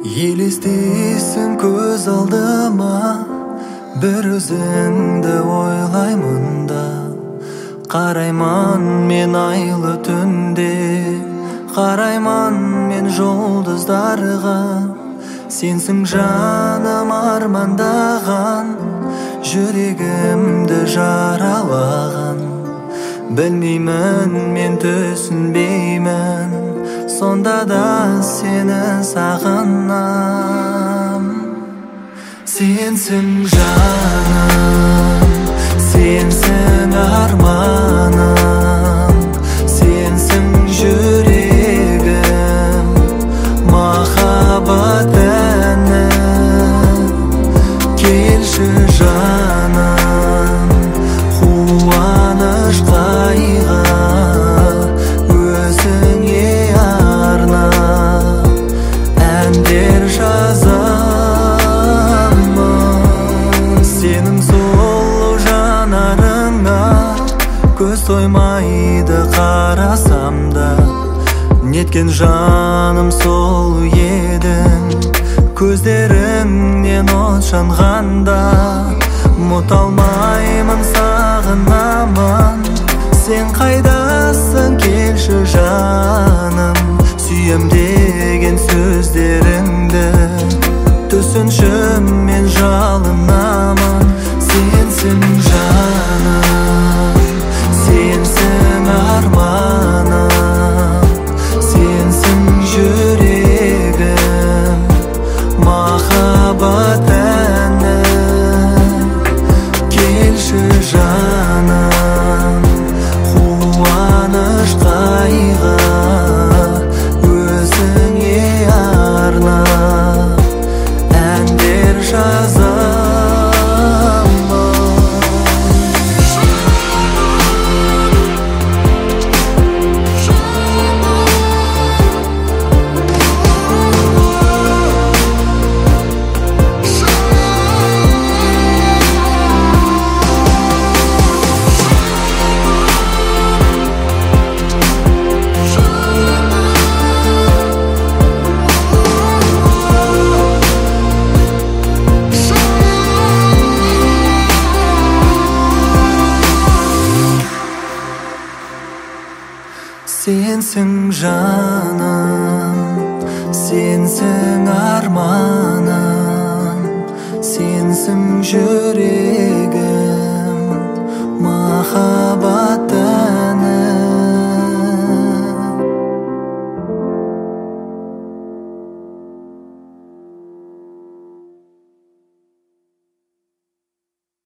Елестейсің көз алдыма, бір өзіңді ойлаймын да. Қарайман мен айлы түнде, қарайман мен жұлдыздарға. Сенсің жаным армандаған, жүрегімді жаралаған. Білмеймін мен түсінбеймін, сонда да сені сағынам. Сенсің жаным, сенсің арманым, сенсің жүрегім, махаббат әнім. Келші жаным, қуаныш қайғы өзіңе арнап әндер жазамын. Сенің сұлу жанарыңа көз тоймайды қарасам да. Неткен жаным сұлу едің, көздеріңнен от жанғанда. Мұт алмаймын, сағынамын, сен қайдасың, келші жаным. Сүйем деген сөздеріңді түсінші, мен жалынамын. Сенсің жаным, сенсің арманым, сенсің жүрегім, махаббат әнім. Келші жаным, қуаныш қайғы өзіңе арнап әндер жазамын. Сенсің жаным, сенсің арманым, сенсің жүрегім.